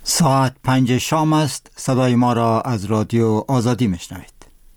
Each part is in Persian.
ساعت 5 شام است. صدای ما را از رادیو آزادی میشنوید.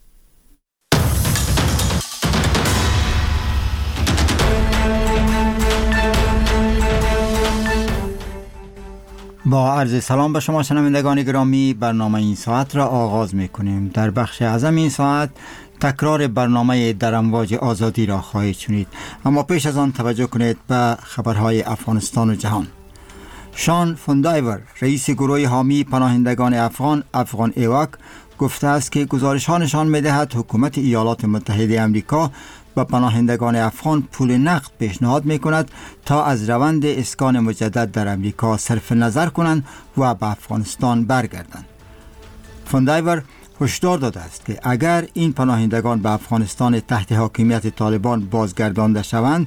با عرض سلام به شما شنوندگان گرامی، برنامه این ساعت را آغاز میکنیم. در بخش اعظم این ساعت تکرار برنامه در امواج آزادی را خواهید شنید، اما پیش از آن توجه کنید به خبرهای افغانستان و جهان. شان فوندایور، رئیس گروه حامی پناهندگان افغان ایواک، گفته است که گزارش ها نشان می‌دهد حکومت ایالات متحده آمریکا به پناهندگان افغان پول نقد پیشنهاد می‌کند تا از روند اسکان مجدد در آمریکا صرف نظر کنند و به افغانستان برگردند. فوندایور هشدار داده است که اگر این پناهندگان به افغانستان تحت حاکمیت طالبان بازگردانده شوند،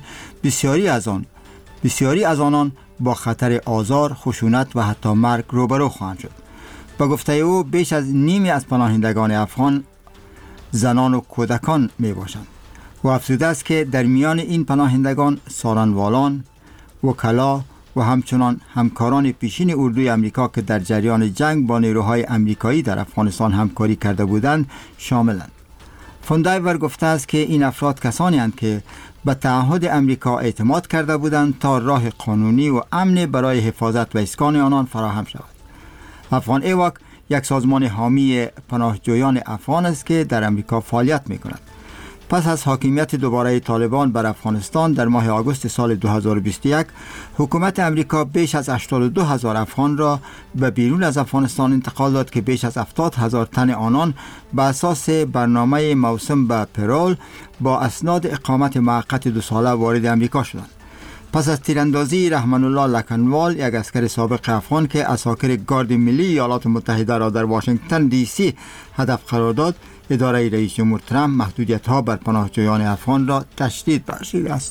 بسیاری از آنان با خطر آزار، خشونت و حتی مرگ روبرو خواهند شد. با گفته او بیش از نیمی از پناهندگان افغان زنان و کودکان می باشند. و افزوده است که در میان این پناهندگان سارنوالان، وکلا و همچنان همکاران پیشین اردوی امریکا که در جریان جنگ با نیروهای امریکایی در افغانستان همکاری کرده بودند شاملند. فوندایور گفته است که این افراد کسانی هستند که به تعهد امریکا اعتماد کرده بودند تا راه قانونی و امن برای حفاظت و اسکان آنان فراهم شود. افغان ایواک یک سازمان حامی پناهجویان افغان است که در امریکا فعالیت می‌کند. پس از حاکمیت دوباره طالبان بر افغانستان در ماه آگوست سال 2021، حکومت امریکا بیش از 82,000 افغان را به بیرون از افغانستان انتقال داد که بیش از 70,000 تن آنان به اساس برنامه موسوم به پرول با اسناد اقامت موقت 2 ساله وارد امریکا شدند. پس از تیراندازی رحمان الله لکنوال، یک عسکر سابق افغان که اساکر گارد ملی ایالات متحده را در واشنگتن دی سی هدف قرار داد، اداره رئیس جمهور ترامپ محدودیت‌ها بر پناهجویان افغان را تشدید بخشیده است.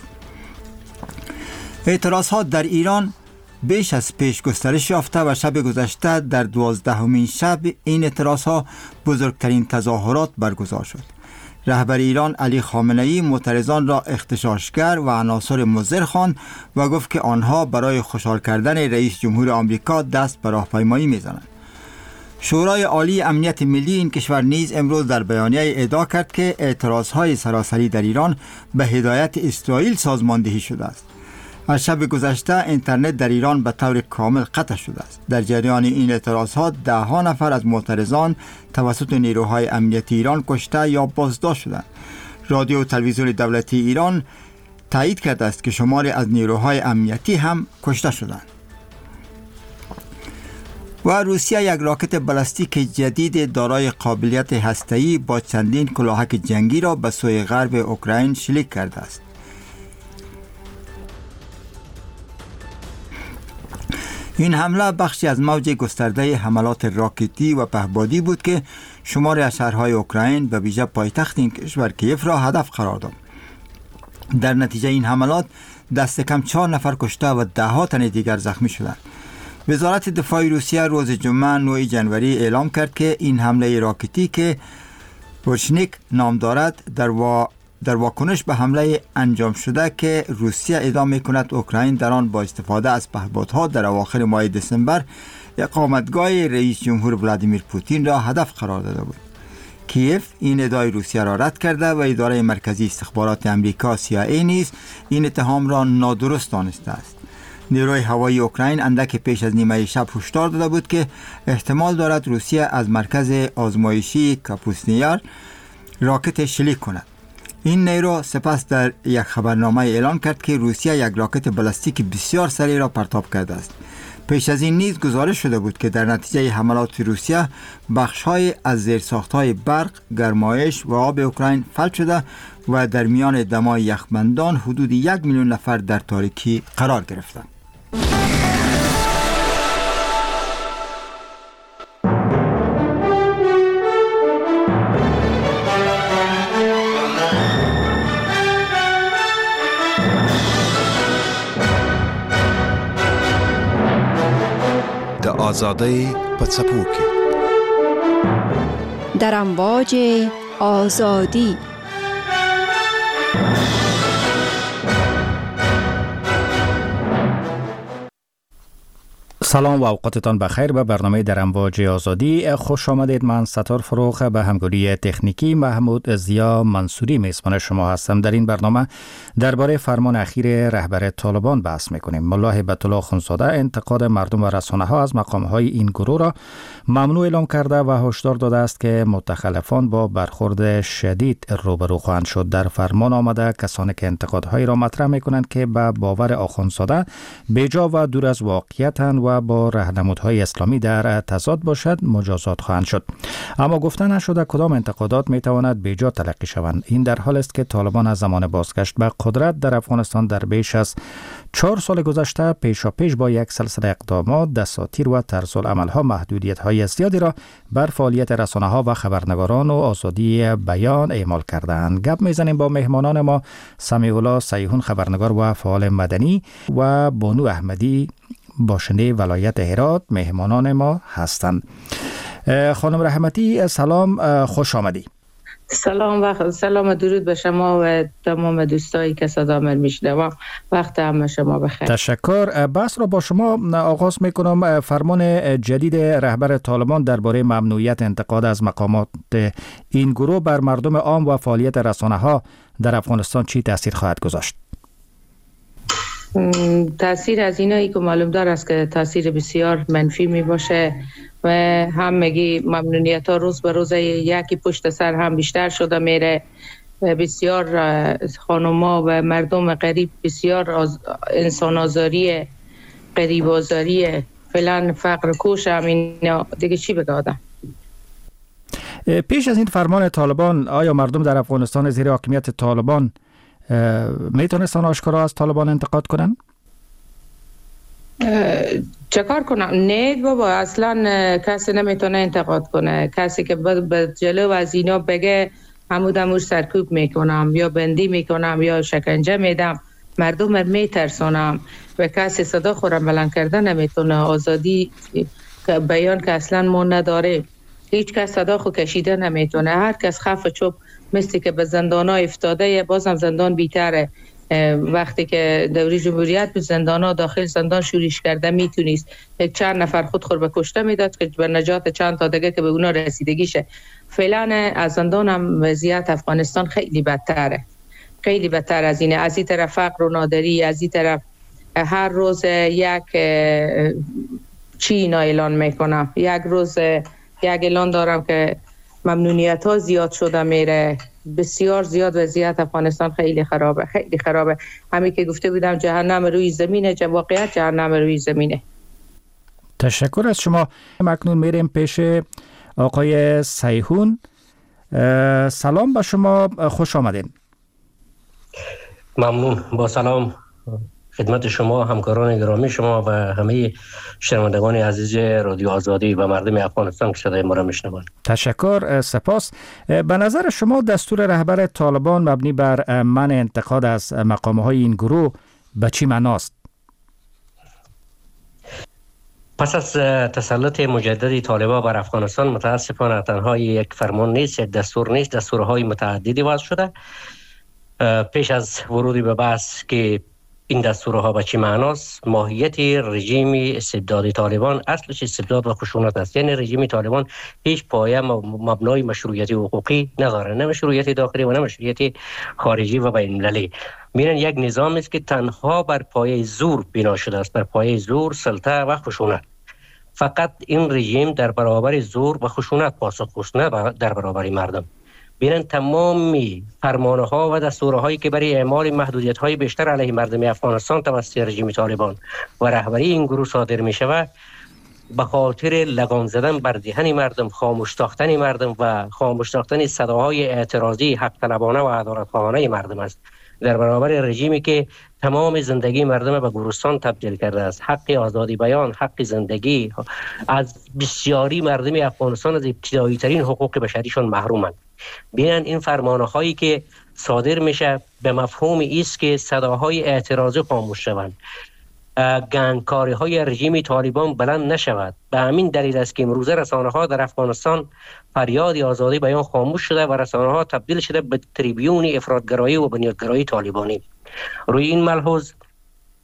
اعتراض‌ها در ایران بیش از پیش گسترش یافته و شب گذشته در 12مین شب این اعتراض‌ها بزرگترین تظاهرات برگزار شد. رهبر ایران علی خامنه‌ای معترضان را اغتشاشگر و عناصر مضر خواند و گفت که آنها برای خوشحال کردن رئیس جمهور آمریکا دست به راهپیمایی می‌زنند. شورای عالی امنیت ملی این کشور نیز امروز در بیانیه ادعا کرد که اعتراضهای سراسری در ایران به هدایت اسرائیل سازماندهی شده است. از شب گذشته اینترنت در ایران به طور کامل قطع شده است. در جریان این اعتراضها 10 نفر از معترضان توسط نیروهای امنیتی ایران کشته یا بازداشت شدند. رادیو و تلویزیون دولتی ایران تایید کرده است که شماری از نیروهای امنیتی هم کشته شدند. و روسیه یک راکت بالستیک جدید دارای قابلیت هسته‌ای با چندین کلاهک جنگی را به سوی غرب اوکراین شلیک کرده است. این حمله بخشی از موج گسترده حملات راکتی و پهپادی بود که شماری از شهرهای اوکراین و ویژه پایتخت این کشور کیف را هدف قرار داد. در نتیجه این حملات دست کم 4 نفر کشته و 10 تن دیگر زخمی شدند. وزارت دفاع روسیه روز جمعه 9 جنوری اعلام کرد که این حمله راکتی که بورشنیک نام دارد در واکنش به حمله انجام شده که روسیه ادعا می‌کند اوکراین در آن با استفاده از پهپادها در اواخر ماه دسامبر اقامتگاه رئیس جمهور ولادیمیر پوتین را هدف قرار داده بود. کیف این ادعای روسیه را رد کرده و اداره مرکزی استخبارات آمریکا CIA نیز این اتهام را نادرست دانسته است. نیروی هوایی اوکراین اندک پیش از نیمه شب هشدار داده بود که احتمال دارد روسیه از مرکز آزمایشی کاپوسنیار راکت شلیک کند. این نیرو سپس در یک خبرنامه اعلان کرد که روسیه یک راکت بالستیک بسیار سریع را پرتاب کرده است. پیش از این نیز گزارش شده بود که در نتیجه حملات روسیه بخش‌های از زیرساخت‌های برق، گرمایش و آب اوکراین فلج شده و در میان دمای یخبندان حدود 1 میلیون نفر در تاریکی قرار گرفتند. آزادی پڅپو کې در امواج آزادی. سلام و اوقاتتان بخیر به برنامه در امواج آزادی خوش آمدید. من ستار فروخ به همکاری تکنیکی محمود ضیا منصوری میزبان شما هستم. در این برنامه درباره فرمان اخیر رهبر طالبان بحث میکنیم. ملا هیبت الله اخوندزاده انتقاد مردم و رسانه ها از مقام های این گروه را ممنوع اعلام کرده و هشدار داده است که متخلفان با برخورد شدید روبرو خواهند شد. در فرمان آمده کسانی که انتقادهایی را مطرح میکنند که به باور اخوندزاده بیجا و دور از واقعیتند و با راهنمودهای اسلامی در تضاد باشد مجازات خواهند شد. اما گفته نشده کدام انتقادات میتواند بیجا تلقی شوند. این در حال است که طالبان از زمان بازگشت به قدرت در افغانستان در بیش از 4 سال گذشته پیشاپیش با یک سلسله اقدامات، دساتیر و طرزالعمل‌ها محدودیت‌های زیادی را بر فعالیت رسانه‌ها و خبرنگاران و آزادی بیان اعمال کردند. گپ میزنیم با مهمانان ما سمیع الله سیحون خبرنگار و فعال مدنی و بانو احمدی باشنده ولایت هرات مهمانان ما هستند. خانم رحمتی سلام، خوش آمدی. سلام درود به شما و تمام دوستایی که صدا من میشنوم. وقت همه شما بخیر. تشکر. بحث را با شما آغاز میکنم. فرمان جدید رهبر طالبان درباره ممنوعیت انتقاد از مقامات این گروه بر مردم عام و فعالیت رسانه ها در افغانستان چی تاثیر خواهد گذاشت؟ تاثیر از اینایی که معلوم دار است که تاثیر بسیار منفی می باشه و هم میگی ممنونیت ها روز به روز یکی پشت سر هم بیشتر شده میره. بسیار خانوما و مردم غریب بسیار انسان آزاری، غریب آزاری، فعلا فقر کوش هم اینا دیگه چی بگه آدم. پیش از این فرمان طالبان آیا مردم در افغانستان زیر حاکمیت طالبان میتونستن آشکارا از طالبان انتقاد کنن؟ چه کار کنم؟ نه بابا، اصلا کسی نمیتونه انتقاد کنه. کسی که به جلو از اینا بگه همون سرکوب میکنم یا بندی میکنم یا شکنجه میدم، مردم میترسونم و کسی صدا خورم بلند کرده نمیتونه. آزادی بیان که اصلا ما نداره، هیچ کس صدا خو کشیده نمیتونه. هر کس خف چوب مثل که به زندان ها افتاده، بازم زندان بیتره. وقتی که دوری جمهوریت به زندان ها داخل زندان شورش کرده میتونیست چند نفر خود به کشته میداد که به نجات چند تا دیگه که به اونا رسیدگیشه. فعلا از زندان هم وضعیت افغانستان خیلی بدتره، خیلی بدتر از اینه. از این طرف فقر و نادری، از این طرف هر روز یک چی اینا اعلان میکنم. یک روز یک اعلان دارم که ممنونیت ها زیاد شده میره، بسیار زیاد. وضعیت افغانستان خیلی خرابه، خیلی خرابه. همین که گفته بودم جهنم روی زمینه، واقعیت جهنم روی زمینه. تشکر از شما. اکنون میریم پیش آقای سیحون. سلام به شما، خوش آمدین. ممنون. با سلام خدمت شما، همکاران گرامی شما و همه شنوندگان عزیز رادیو آزادی و مردم افغانستان که صدای ما را میشنوند. تشکر، سپاس. به نظر شما دستور رهبر طالبان مبنی بر منع انتقاد از مقام‌های این گروه به چی معناست؟ پس از تسلط مجدد طالبان بر افغانستان متاسفانه تنها یک فرمان نیست، یک دستور نیست، دستورهای متعددی وضع شده. پیش از ورود به بحث که این دستورها به چی معناست، ماهیت رژیم استبدادی طالبان اصلش استبداد و خشونت است. یعنی رژیم طالبان هیچ پایه مبنای مشروعیت حقوقی نداره، نه مشروعیت داخلی و نه مشروعیت خارجی و بین المللی. میرن یک نظام است که تنها بر پایه زور بنا شده است، بر پایه زور، سلطه و خشونت. فقط این رژیم در برابر زور و خشونت پاسخگوست، نه در برابر مردم. بینن تمامی فرمانها و دستورهایی که برای اعمال محدودیت‌های بیشتر علیه مردم افغانستان توسط رژیم طالبان و رهبری این گروه صادر می‌شود به خاطر لگام زدن بر دهن مردم، خاموش ساختن مردم و خاموش ساختن صداهای اعتراضی حق طلبانه و عدالت‌خواهانه مردم است در برابر رژیمی که تمام زندگی مردم به گورستان تبدیل کرده است. حق آزادی بیان، حق زندگی از بسیاری مردم افغانستان از ابتدایی ترین حقوق بشریشان محرومند. بینن این فرمانه هایی که صادر میشه به مفهوم ایست که صداهای اعتراضی خاموش شوند، گنگکاری های رژیم طالبان بلند نشود. به همین دلیل است که امروزه رسانه ها در افغانستان فریاد آزادی بیان خاموش شده و رسانه ها تبدیل شده به تریبیون افراطگرایی و بنیادگرایی طالبانی. روی این ملحوظ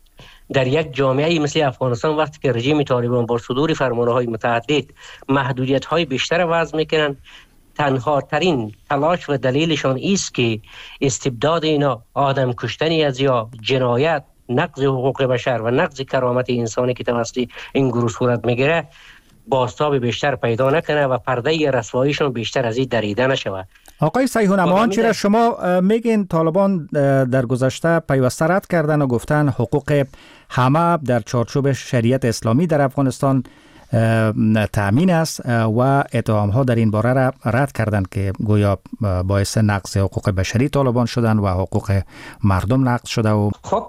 در یک جامعه مثل افغانستان وقتی که رژیم طالبان با صدور فرمانهای متعدد محدودیت‌های بیشتر وضع میکنن، تنها ترین تلاش و دلیلشان است که استبداد اینا، آدم کشتنی از یا جنایت، نقض حقوق بشر و نقض کرامت انسانی که توسط این گروه صورت میگیره بازتاب بیشتر پیدا نکنه و پرده رسواییشون بیشتر از این دریده نشود. آقای سیحون، اما آنچه را شما میگین طالبان در گذشته پیوسته رد کردن و گفتن حقوق همه در چارچوب شریعت اسلامی در افغانستان تأمین است و اتهام ها در این باره را رد کردند که گویا باعث نقض حقوق بشری طالبان شدن و حقوق مردم نقض شده. و خب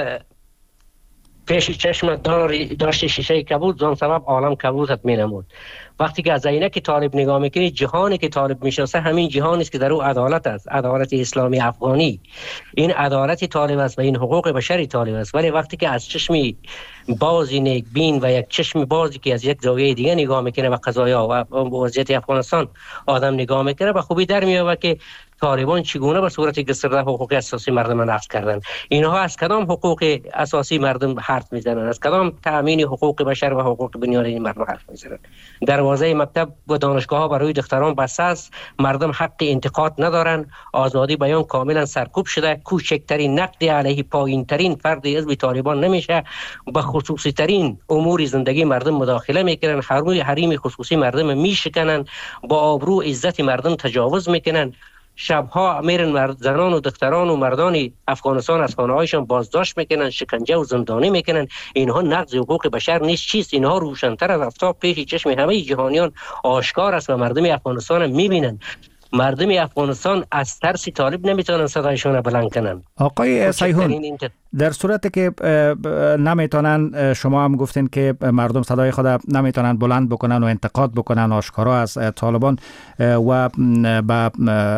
پیش چشم داشت شیشه کبود، زان سبب عالم کبودت می نمود. وقتی که از عینک طالب نگاه میکنی، جهانی که طالب میشناسه همین جهانی است که در او عدالت است، عدالت اسلامی افغانی. این عدالت طالب است و این حقوق بشری طالب است. ولی وقتی که از چشم بازی نیکبین و یک چشم بازی که از یک زاویه دیگه نگاه میکنه و قضایا و وضعیت افغانستان آدم نگاه میکنه، به خوبی در میاد که طالبان چگونه به صورت گسترده حقوق اساسی مردم نقض کردن. اینها از کدام حقوق اساسی مردم حرف میزنن؟ از کدام تأمین حقوق بشر و حقوق بنیادی مردم حرف میزنن؟ دروازه مکتب و دانشگاه ها برای دختران بسته است، مردم حق انتقاد ندارن، آزادی بیان کاملا سرکوب شده، کوچکترین نقد علیه پایین ترین فرد حزب طالبان نمیشه، به خصوصی ترین امور زندگی مردم مداخله میکنن، حریم خصوصی مردم میشکنن، با آبرو عزت مردم تجاوز میکنن. شبها میرن زنان و دختران و مردان افغانستان از خانه‌هایشان بازداشت میکنن، شکنجه و زندانی میکنن. اینها نقض حقوق بشر نیست چیست؟ اینها روشن‌تر از آفتاب پیش چشم همه جهانیان آشکار است و مردم افغانستان میبینن. مردم افغانستان از ترس طالب نمیتونن صدایشون را بلند کنن. آقای سیحون، در صورتی که نمیتونن، شما هم گفتین که مردم صدای خود نمیتونن بلند بکنن و انتقاد بکنن آشکارا از طالبان و با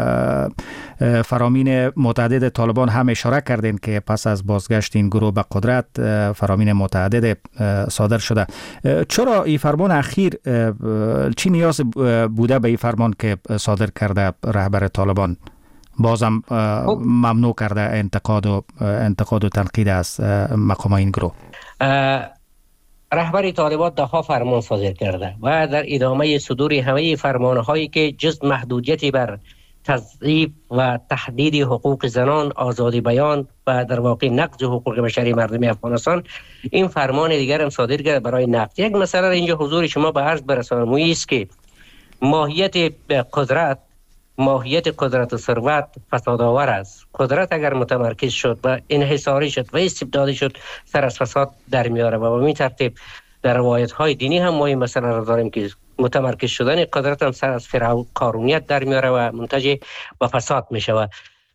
فرامین متعدد طالبان هم اشاره کردین که پس از بازگشت این گروه به قدرت فرامین متعدد صادر شده. چرا این فرمان اخیر، چی نیاز بوده به این فرمان که صادر کرده رهبر طالبان؟ بازم ممنوع کرده انتقاد و تنقید از مقام این گروه. رهبر طالبان دهها فرمان صادر کرده و در ادامه صدور همه فرمانهایی که جز محدودیتی بر تضعیف و تهدید حقوق زنان، آزادی بیان و در واقع نقض حقوق بشری مردم افغانستان، این فرمان دیگر هم صادر کرده برای نقض. یک مسئله اینجا حضور شما به عرض برسانم است که ماهیت قدرت و ثروت فسادآور است. قدرت اگر متمرکز شد و انحصاری شد و استبدادی شد، سر از فساد در میاره و به این ترتیب در روایت های دینی هم ما این مسئله را داریم که متمرکز شدن قدرت هم سر از قارونیت در میاره و منتج و فساد میشه.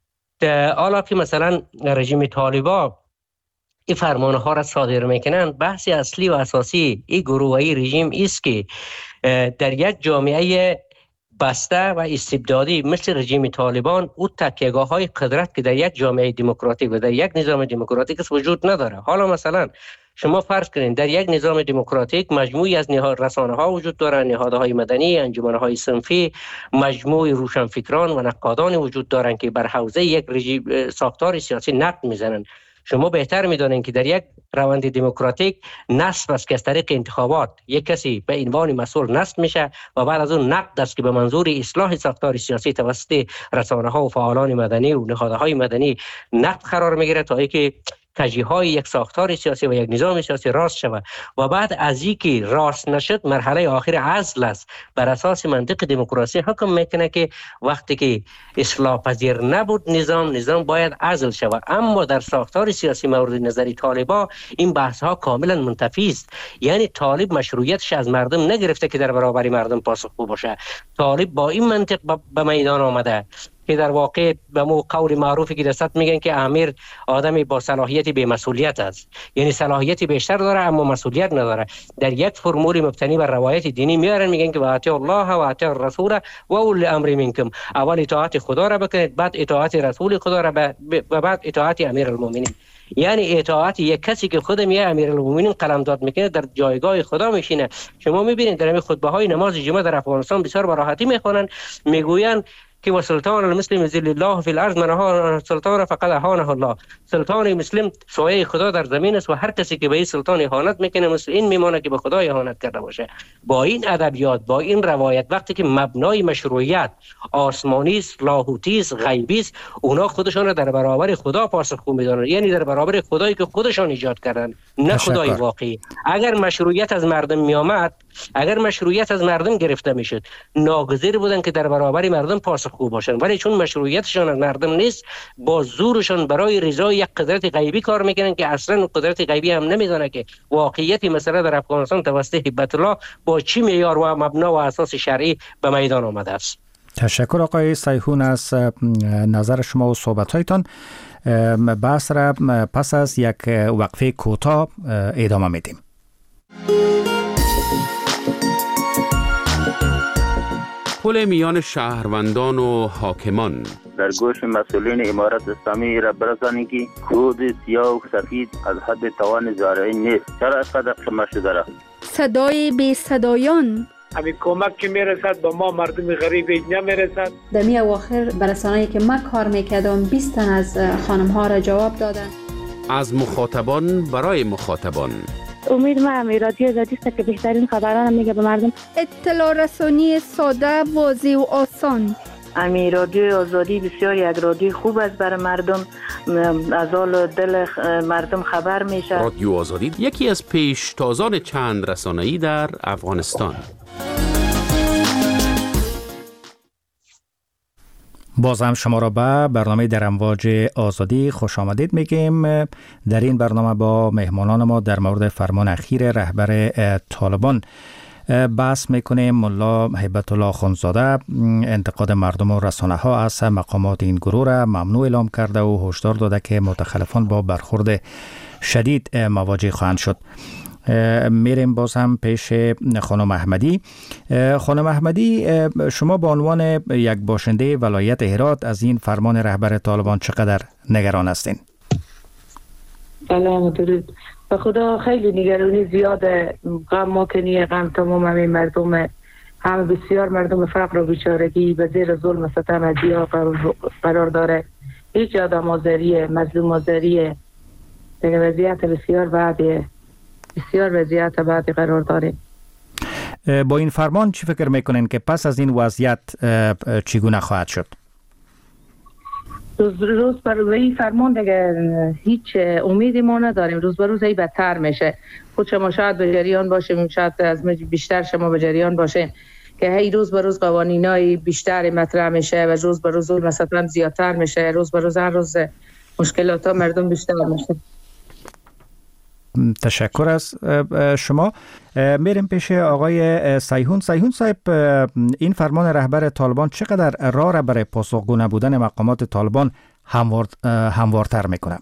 حالا که مثلا رژیم طالبا این فرمان ها را صادر میکنن، بحث اصلی و اساسی این گروه ای رژیم است که در یک جامعه بسته و استبدادی مثل رژیم طالبان، او تکیهگاه های قدرت که در یک جامعه دموکراتیک و در یک نظام دموکراتیک وجود نداره. حالا مثلا شما فرض کنید در یک نظام دموکراتیک مجموعی از رسانه ها وجود دارند، نهادهای مدنی، انجمنهای صنفی، مجموعی روشنفکران و نقادان وجود دارند که بر حوزه یک رژیم ساختار سیاسی نقد میزنند. شما بهتر میدانید که در یک روند دموکراتیک نصب است که از طریق انتخابات یک کسی به عنوان مسئول نصب میشه و بعد از اون نقد است که به منظور اصلاح ساختار سیاسی توسط رسانه ها و فعالان مدنی و نهادهای مدنی نقد قرار میگیره تا اینکه کجیهای یک ساختار سیاسی و یک نظام سیاسی راست شود و بعد از اینکه راست نشد مرحله آخر عزل است. بر اساس منطق دموکراسی حکم میکنه که وقتی که اصلاح پذیر نبود نظام باید عزل شود. اما در ساختار سیاسی مورد نظری طالبا این بحث ها کاملا منتفی است. یعنی طالب مشروعیتش از مردم نگرفته که در برابر مردم پاسخگو باشه. طالب با این منطق به میدان آمده که در واقع به مو قول معروفی که دست میگن که امیر آدمی با صلاحیت به مسئولیت است، یعنی صلاحیتی بیشتر داره اما مسئولیت نداره. در یک فرمول مبتنی بر روایت دینی میارن میگن که اطیعوا الله و اطیعوا الرسول و اولی الامر منکم، اول اطاعت خدا را بکنید، بعد اطاعت رسول خدا را و بعد اطاعت امیر المؤمنین. یعنی اطاعت یک کسی که خود میگه امیرالمومنین قلمداد میکنه در جایگاه خدا میشینه. شما میبینید در همین خطبه های نماز جمعه در افغانستان بسیار به راحتی میخوانن، میگوین که و سلطان المسلم ذل الله فی الارض من ها سلطان فقط اهانه الله. سلطان مسلم سایه خدا در زمین است و هر کسی که به این سلطان اهانت میکنه مثل این میمونه که به خدا اهانت کرده باشه. با این ادبیات، با این روایت، وقتی که مبنای مشروعیت آسمانی است، لاهوتی است، غیبی است، اونا خودشان را در برابر خدا پاسخگو میدونن، یعنی در برابر خدایی که خودشان ایجاد کردن، نه خدای واقعی. اگر مشروعیت از مردم میآمد، اگر مشروعیت از مردم گرفته میشد، ناگزیر بودن که در برابر مردم پاسخگو باشن، ولی چون مشروعیتشان از مردم نیست، با زورشان برای رضای یک قدرت غیبی کار میکنن که اصلا قدرت غیبی هم نمیدونه که واقعیت مسئله در افغانستان توسط هیبت الله با چی معیار و مبنا و اساس شرعی به میدان آمده است. تشکر آقای سیحون از نظر شما و صحبت‌هایتان. بحث را پس از یک وقفه کوتاه ادامه میدیم. پل میان شهروندان و حاکمان. در گوش مسئولین امارت اسلامی را برسانید که کود سیاه و سفید از حد توان زارعی نیست. چرا اینقدر قمه شده را؟ صدای بی صدایان. همین کمک که میرسد به ما مردم غریب نمیرسد. در می اواخر برسانه‌ای که من کار میکردم 20 تن از خانم ها را جواب دادن. از مخاطبان برای مخاطبان. امید ما رادیو آزادی است که بهترین خبران میگه به مردم. اطلاع رسانی ساده، واضح و آسان. رادیو آزادی بسیار یک رادیو خوب است برای مردم، از حال دل مردم خبر میشه. رادیو آزادی یکی از پیشتازان چند رسانه‌ای در افغانستان. باز هم شما را به برنامه در امواج آزادی خوش آمدید میگیم. در این برنامه با مهمانان ما در مورد فرمان اخیر رهبر طالبان بحث میکنیم. ملا هیبت الله اخندزاده انتقاد مردم و رسانه ها از مقامات این گروه را ممنوع اعلام کرده و هشدار داده که متخلفان با برخورد شدید مواجه خواهند شد. میریم باز هم پیش خانم احمدی. خانم احمدی، شما به عنوان یک باشنده ولایت هرات از این فرمان رهبر طالبان چقدر نگران هستین؟ سلام درود. به خدا خیلی نگرانی زیاده. غم ما کنیه، غم تمام همین مردم، هم بسیار مردم فقر و بیچارگی به زیر ظلم ستم ادیا قرار داره. هیچ آدم آزاریه، مظلوم آزاریه. در وضعیت بسیار بعدیه، بسیار وضعیت بعدی قرار داره. با این فرمان چی فکر میکنین که پس از این وضعیت چگونه خواهد شد؟ روز بر روز این فرمان دیگه هیچ امیدی ما نداریم. روز بر روز بدتر میشه. خود شما شاید به جریان باشیم، شاید از بیشتر شما به جریان باشیم که هی روز بر روز قوانینای بیشتر مطرح میشه و روز بر روز مثلا زیادتر میشه. روز بر روز هر روز مشکلات ها مردم بیشتر میشه. تشکر از شما. میریم پیش آقای سیحون. سیحون صاحب، این فرمان رهبر طالبان چقدر راه را برای پاسخگو نبودن مقامات طالبان هموارتر میکنه؟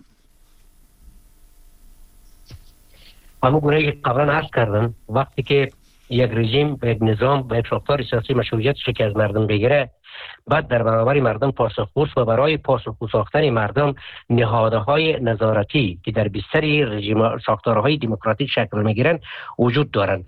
همون گونه که قبلا عرض کردم، وقتی که یک رژیم به یک نظام به یک ساختار سیاسی مشروعیتش که از مردم بگیره، بعد در برابر مردم پاسخگو و برای پاسخگو ساختن مردم نهادهای نظارتی که در بستر رژیم ساختارهای دموکراتیک شکل میگیرن وجود دارن.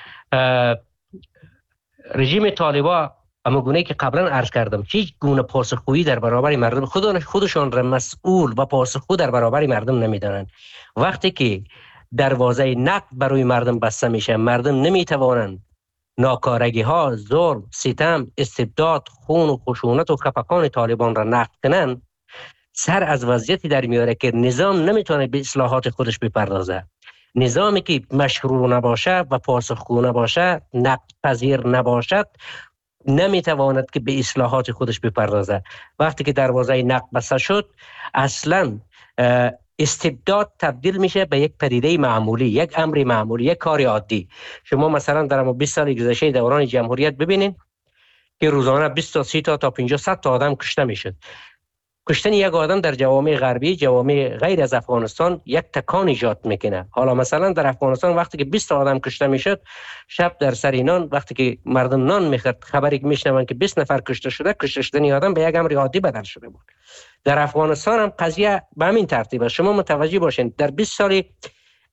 رژیم طالبان اما گونه که قبلا عرض کردم هیچ گونه پاسخگویی در برابر مردم خودشان را مسئول و پاسخگو در برابر مردم نمیدانند. وقتی که دروازه نقد برای مردم بسته میشه، مردم نمیتوانند ناکارگی ها، ظلم، ستم، استبداد، خون و خشونت و خفقان طالبان را نقد کنند، سر از وضعیتی در میاره که نظام نمیتونه به اصلاحات خودش بپردازه. نظامی که مشروع نباشه و پاسخگو نباشه، نقد پذیر نباشد، نمیتواند که به اصلاحات خودش بپردازه. وقتی که دروازه نقد بسته شد، اصلا استبداد تبدیل میشه به یک پدیده معمولی، یک امر معمولی، یک کار عادی. شما مثلا در 20 سال گذشته دوران جمهوریت ببینین که روزانه 20 تا 30 تا 50 100 تا آدم کشته میشد. کشتن یک آدم در جوامع غربی، جوامع غیر از افغانستان، یک تکان ایجاد میکنه. حالا مثلا در افغانستان وقتی که 20 تا آدم کشته میشد، شب در سر نان وقتی که مردم نان میخورد، خبری که میشنون که 20 نفر کشته شده، کشته شدن آدم به یک امر عادی بدل شده بود. در افغانستان هم قضیه به همین ترتیب است. شما متوجه باشین در 20 سال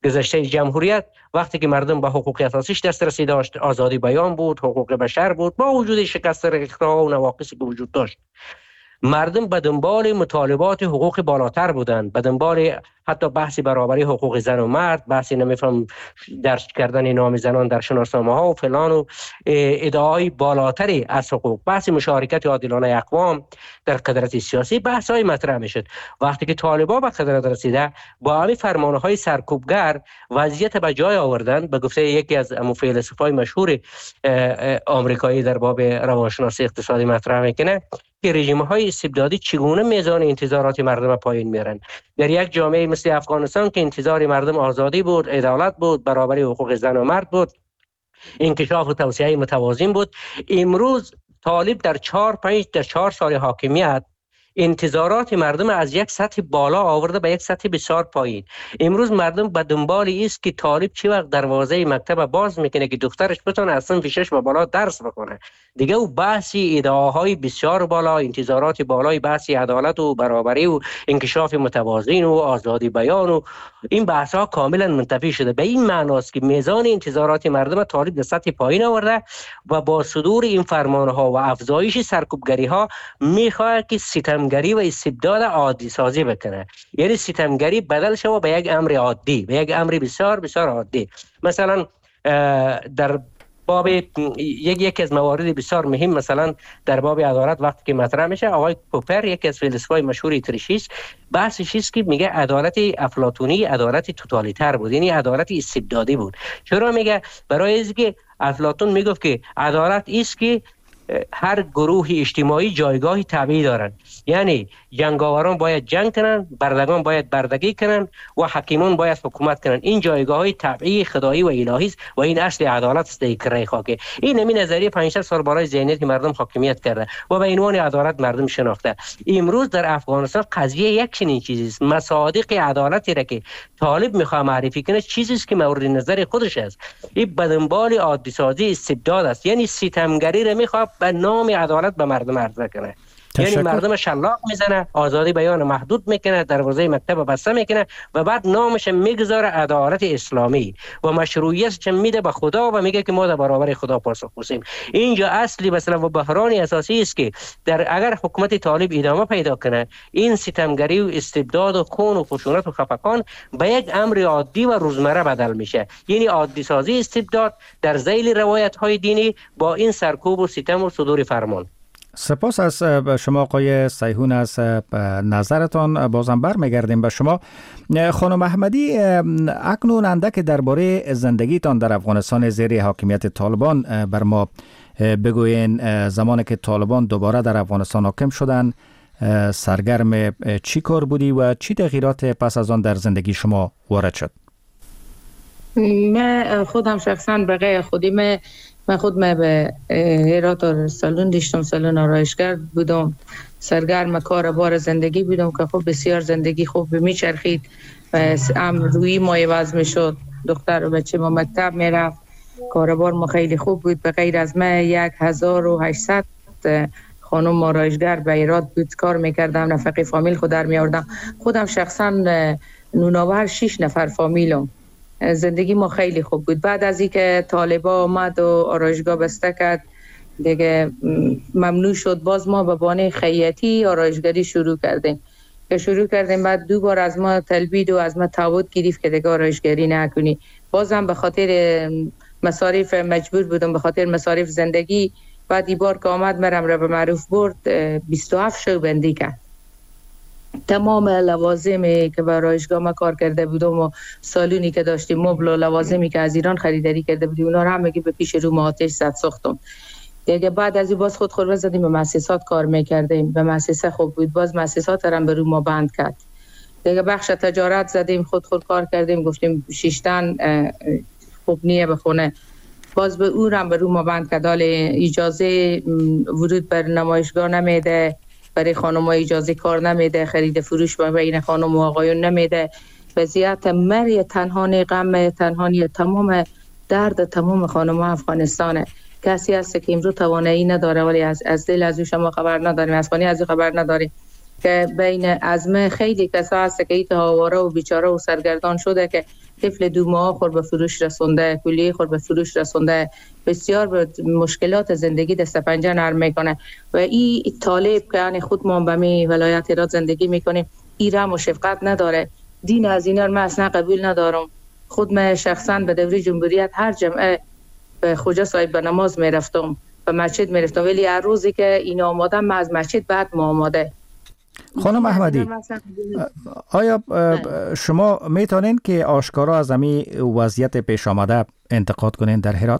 گذشته جمهوریت وقتی که مردم به حقوق اساسیش دسترسی داشت، آزادی بیان بود، حقوق بشر بود، با وجود شکست ریخته‌ها و نواقصی که وجود داشت، مردم به دنبال مطالبات حقوق بالاتر بودند، به دنبال حتی بحث برابری حقوق زن و مرد، بحث نمیفهم درج کردن نام زنان در شناسنامه‌ها و فلان و ادعای بالاتری از حقوق، بحث مشارکت عادلانه اقوام در قدرت سیاسی، بحث‌های مطرح میشد. وقتی که طالبان به قدرت رسیده با همین فرمان‌های سرکوبگر وضعیت به جای آوردن، به گفته یکی از فیلسوفای مشهور آمریکایی در باب روانشناسی اقتصادی مطرح میکنه که رژیم‌های استبدادی چگونه میزان انتظارات مردم پایین میارن. در یک جامعه مثل افغانستان که انتظار مردم آزادی بود، عدالت بود، برابری حقوق زن و مرد بود، انکشاف و توسعه متوازن بود، امروز طالب در 4 سال حاکمیت انتظارات مردم از یک سطح بالا آورده به یک سطح بسیار پایین. امروز مردم به دنبال است که طالب چی وقت دروازه مکتب باز میکنه که دخترش بتونه از صنف 6 و بالا درس بکنه. دیگه او بحثی ادعاهای بسیار بالا، انتظارات بالای بحثی عدالت و برابری و انکشاف متوازن و آزادی بیان و این بحث ها کاملا منتفی شده. به این معناست که میزان انتظارات مردم طالب به سطح پایین آورده و با صدور این فرمان ها و افزایش سرکوبگری ها میخواد که ستمگری و استبداد عادی سازی بکنه. یعنی ستمگری بدل شود به یک امر عادی، به یک امر بسیار بسیار عادی. مثلا در باب یکی از موارد بسیار مهم، مثلا در باب عدالت وقتی که مطرح میشه، آقای پوپر یکی از فیلسوفای مشهور اتریشی بحثش است که میگه عدالت افلاطونی عدالت توتالیتر بود، یعنی عدالت استبدادی بود. چرا میگه؟ برای اینکه افلاطون میگفت که عدالت است که هر گروه اجتماعی جایگاهی طبیعی دارند، یعنی جنگاوران باید جنگ کنن، بردگان باید بردگی کنن و حکیمان باید حکومت کنن. این جایگاه‌های طبیعی خدایی و الهی است و این اصل عدالت است در کره خاک. این همین نظریه 5 سال برای ذهنیت مردم حاکمیت کرده و به عنوان عدالت مردم شناخته. امروز در افغانستان قضیه یک چنین چیزی است. مصادیق عدالتی را که طالب میخواد معرفی کنه چیزی است که مورد نظر خودش است. این به دنبال عادی سازی استبداد است، یعنی ستمگری را میخواد به نام عدالت به مردم عرضه کنه. یعنی مردم شلاق میزنه، آزادی بیان محدود میکنه، دروازه مکتب بسته میکنه و بعد نامش میگذاره عدالت اسلامی و مشروعیتش میده به خدا و میگه که ما در برابر خدا پاسخگویم. اینجا اصلی مثلا و بحران اساسی است که اگر حکومت طالب ادامه پیدا کنه، این ستمگری و استبداد و خون و خشونت و خفقان به یک امر عادی و روزمره بدل میشه. یعنی عادی سازی استبداد در ذیل روایت های دینی با این سرکوب و ستم و صدور فرمان. سپاس از شما آقای سیهون. از نظرتان بازم برمیگردیم به شما. خانم احمدی، اکنون اندک درباره زندگیتان در افغانستان زیر حاکمیت طالبان بر ما بگوین. زمانی که طالبان دوباره در افغانستان حاکم شدن سرگرم چی کار بودی و چی تغییرات پس از آن در زندگی شما وارد شد؟ من خودم شخصا بقیه خودی من به هرات سالون داشتم، سالون آرایشگر بودم، سرگرم کار بار زندگی بودم که خب بسیار زندگی خوب میچرخید و روی ما عوض میشد. دختر و بچه ما مکتب میرفت، کاربار ما خیلی خوب بود. به غیر از من 1800 خانم آرایشگر به هرات بود کار میکردم، نفقه فامیل خود در میاردم. خودم شخصا نوناور 6 نفر فامیلم. زندگی ما خیلی خوب بود. بعد از اینکه طالبا آمد و آرایشگاه بسته کرد دیگه ممنوع شد، باز ما به بانه خیاطی آرایشگری شروع کردیم. بعد 2 بار از ما تلبید و از ما تعهد گرفت که دیگه آرایشگری نکنی. بازم به خاطر مصارف مجبور بودم، به خاطر مصارف زندگی. بعد این بار که آمد مرم را به معروف برد 27 شو بندی کرد. تمام لوازمی که برای آرایشگاه ما کار کرده بودم و سالونی که داشتیم، مبل و لوازمی که از ایران خریداری کرده بودیم، اونا رو هم به پیش رو آتش زد ساختم. دیگه بعد از این باز خود خوربه زدیم، به مؤسسات کار میکردیم. به مؤسسه خوب بود، باز مؤسسات هم به رو ما بند کرد. دیگه بخش تجارت زدیم، خود کار کردیم، گفتیم 6 تن خوب نیه بخونه. باز به او هم به رو ما بند کرد. اجازه ورود بر نمایشگاه نمیده، برای خانم ها اجازه کار نمیده، خرید فروش بین خانم و آقایون نمیده. وضعیت مری تنهانی، غم تنهانی، تمام درد تمام خانم ها افغانستانه. کسی هست که امروز توانایی نداره ولی از دل از او شما خبر نداریم، از خانه از او خبر نداریم. که بین ازمه خیلی کسا هست که ایت هاواره و بیچاره و سرگردان شده که طفل 2 ماه خور به فروش رسونده، کلیه خور به فروش رسونده، بسیار به مشکلات زندگی دست پنجه نرم میکنه و این طالب که یعنی خود ما به می ولایت هرات زندگی میکنیم این رحم و شفقت نداره. دین از اینا من اصلا قبول ندارم. خود من شخصا به دوره جمهوریت هر جمعه به خوجا صاحب به نماز میرفتم، به مسجد میرفتم، ولی هر روزی که این آمادم من از مسجد بعد ما آماده. خانم احمدی، آیا شما میتونین که آشکارا از امی وضعیت پیش آمده انتقاد کنین در هرات؟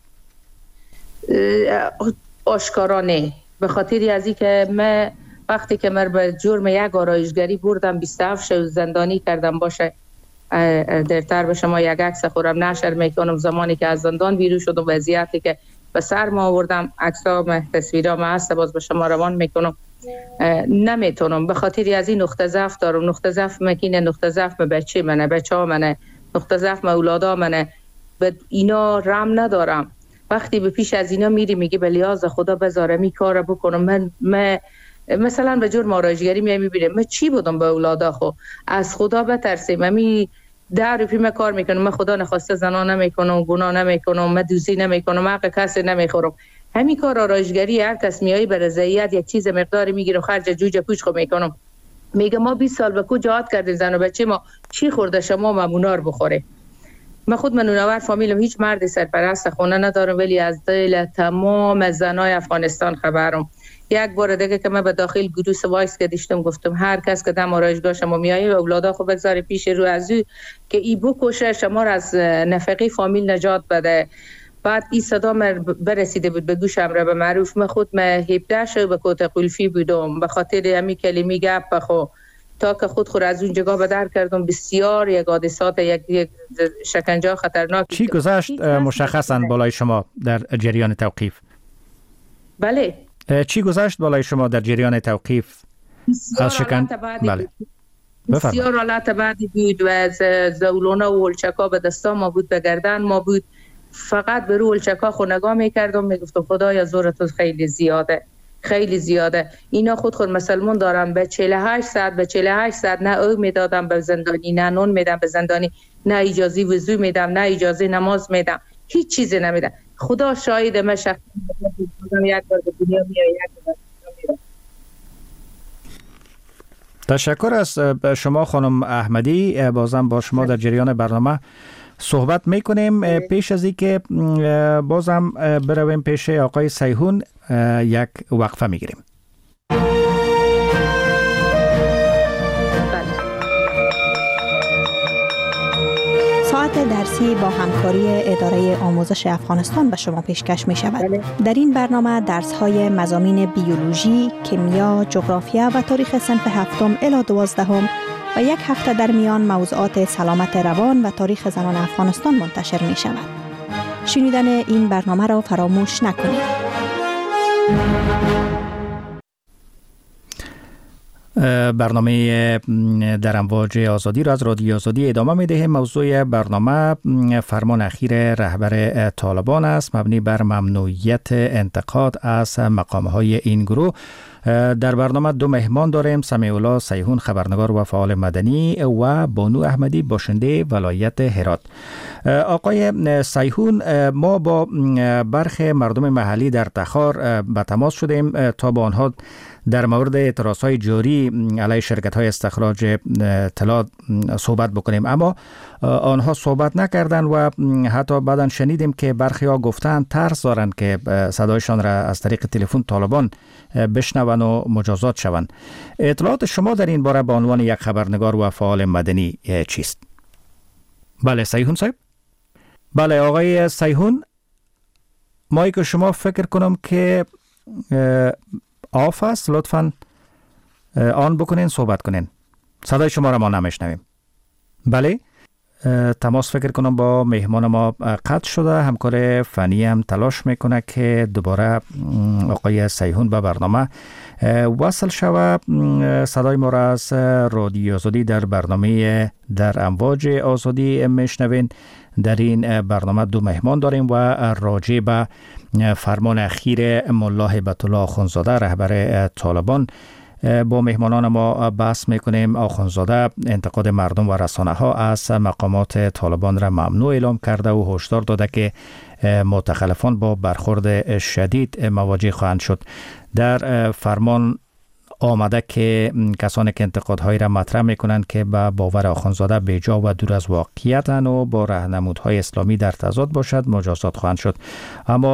آشکارا نه، به خاطر از این که من وقتی که من به جرم یک آرایشگری بردم 27 شب زندانی کردم باشه، درتر به شما یک عکس خورم نشر میکنم زمانی که از زندان بیرون شدم، وضعیتی که به سر ما آوردم، عکسام تصویرام هست باز به شما روان میکنم. نمیتونم به خاطر از این نقطه ضعف دارم. نقطه ضعف مکینه، نقطه ضعف بچه منه، بچه‌ها منه، نقطه ضعف اولادا منه، به اینا رحم ندارم. وقتی به پیش از اینا میری میگی به لیاز خدا بذاره می کار بکنم، من مثلا به جرم آرایشگری میبینم من چی بودم به اولادا، خو از خدا بترسیم. من 10 روپیه من کار میکنم، من خدا نخواسته زنا نمیکنم، گناه نمیکنم، من دوزی نمیکنم، حق کسی نمیخورم. همین کار آرایشگری هر کس میایی به رضایت یک چیز مقداری میگیره خرج جوجه پوچ خو میکنم، میگه ما 20 سال به کو جهاد کردیم زن و بچه ما چی خورده شما ممونار بخوره. من خود منونور فامیلم هیچ مرد سرپرست خونه ندارم، ولی از دل تمام زنای افغانستان خبرم. یک بار دیگه که من به داخل گروه وایس کردم گفتم هر کس که دم آرایشگاه شما میایه و اولادا خو بگذاره پیش رو از او که ای بکشه شما را از نفقه فامیل نجات بده. بعد این صدا برسیده بود به گوشم را به معروف. من خود 17 شو به کوت قلفی بودم به خاطر همین کلمه گپ بخو تا که خود از اون جگاه به در کردم. بسیار یک حادثات یک شکنجه خطرناک. چی گذشت مشخصا بالای شما در جریان توقیف؟ بله. چی گذشت بالای شما در جریان توقیف از شکنجه؟ بله. بسیار حالت بعدی بود و زولونه و ولچکا به دستا ما بود، به گردن ما بود. فقط به رو ولچکا خو نگاه میکردم میگفتم خدایا زور تو خیلی زیاده، خیلی زیاده. اینا خود مسلمان دارم به 48 ساعت نه او میدادم به زندانی، نه نون میدم به زندانی، نه اجازه وضو میدم، نه اجازه نماز میدم، هیچ چیزی نمیدم. خدا شاهد من شخصا یک بار به دنیا میاد. تشکر از شما خانم احمدی. بازم با شما در جریان برنامه صحبت میکنیم. پیش از این که بازم برویم پیش آقای سیهون یک وقفه میگیریم. ساعت درسی با همکاری اداره آموزش افغانستان به شما پیشکش می شود. در این برنامه درس های مضامین بیولوژی، کیمیا، جغرافیا و تاریخ صنف 7 الی 12 و یک هفته در میان موضوعات سلامت روان و تاریخ زنان افغانستان منتشر می شود. شنیدن این برنامه را فراموش نکنید. برنامه در امواج آزادی را از رادیو آزادی ادامه می دهیم. موضوع برنامه فرمان اخیر رهبر طالبان است مبنی بر ممنوعیت انتقاد از مقامهای این گروه. در برنامه 2 مهمان داریم، سمیع الله سیهون خبرنگار و فعال مدنی و بانو احمدی باشنده ولایت هرات. آقای سیهون، ما با برخی مردم محلی در تخار به تماس شدیم تا با آنها در مورد اعتراضهای جاری علیه شرکت‌های استخراج طلا صحبت بکنیم، اما آنها صحبت نکردند و حتی بعداً شنیدیم که برخی‌ها گفتند ترس دارند که صدایشان را از طریق تلفن طالبان بشنوند و مجازات شوند. اطلاعات شما در این باره به عنوان یک خبرنگار و فعال مدنی چیست؟ بله سیهون صاحب. بله آقای سیهون، مایک شما فکر کنم که آف است، لطفاً آن بکنین صحبت کنین. صدای شما را ما نمیشنویم. بله تماس فکر کنم با مهمان ما قطع شده. همکار فنی هم تلاش میکنه که دوباره آقای سیهون به برنامه وصل شود. صدای ما را از رادیو آزادی در برنامه در امواج آزادی میشنوین. در این برنامه 2 مهمان داریم و راجع به فرمان اخیر ملا هیبت الله آخوندزاده رهبر طالبان با مهمانان ما بحث میکنیم. آخوندزاده انتقاد مردم و رسانه ها از مقامات طالبان را ممنوع اعلام کرده و هشدار داده که متخلفان با برخورد شدید مواجه خواهند شد. در فرمان آمده که کسانی که انتقادهایی را مطرح میکنند که به باور آخوندزاده بیجا و دور از واقعیتند و با راهنمودهای اسلامی در تضاد باشد مجازات خواهند شد. اما